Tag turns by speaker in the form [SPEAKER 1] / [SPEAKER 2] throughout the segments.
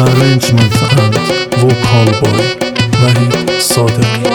[SPEAKER 1] Arrangement and vocal by Wahid Sadeghi.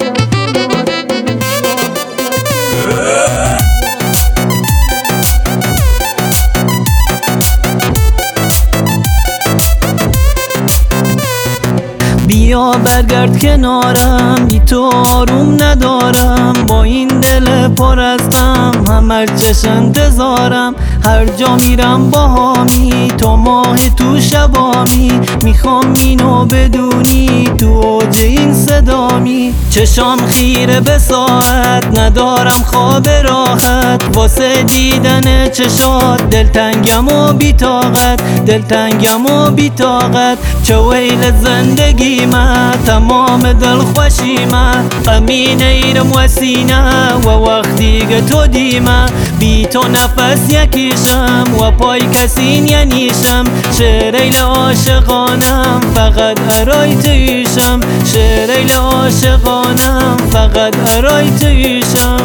[SPEAKER 2] بیا برگرد کنارم، بی تو آروم ندارم. با این دل پر از غم همرچش انتظارم. هر جا میرم باهامی، تو ماه تو شبامی. میخوام اینو بدونی، تو اوج این صدامی. چشام خیره به ساعت، ندارم خواب راحت. واسه دیدن چشات دلتنگم و بی‌طاقت، دلتنگم و بی‌طاقت. چه ویل زندگی ما، تمام دلخوشی ما. غمین ایرم و سینه و وقتی که تو دیمه. بی تو نفس یکیشم و پای کسی نیشم. شعریل عاشقانم فقط ارای تویشم. شعریل عاشقانم فقط ارای تویشم.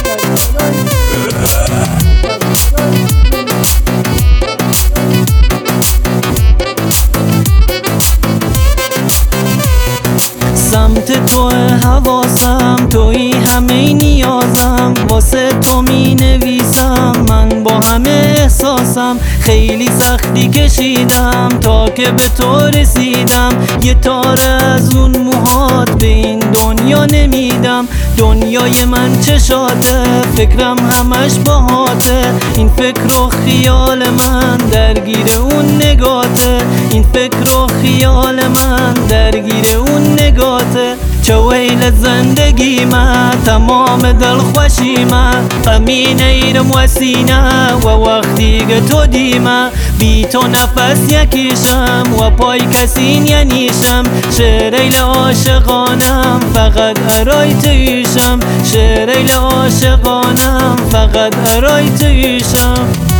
[SPEAKER 2] سمت تو حواسم، توی همه نیازم. واسه تو می نویسم من با همه احساسم. خیلی سختی کشیدم تا که به تو رسیدم. یه تاره از اون موهات به این دنیا نمیدم. دنیای من چشاته، فکرم همش باهاته. این فکر و خیال من درگیر اون نگاته. این فکر و خیال من درگیر اون نگاته. چه ویل زندگی من، تمام دلخوشی من. غمین ایرم و سینه و وقتی که تو دیمه. بی تو نفس یکیشم و پای کسی نیشم. شعریل عاشقانم فقط ارای تویشم. شعریل عاشقانم فقط ارای تویشم.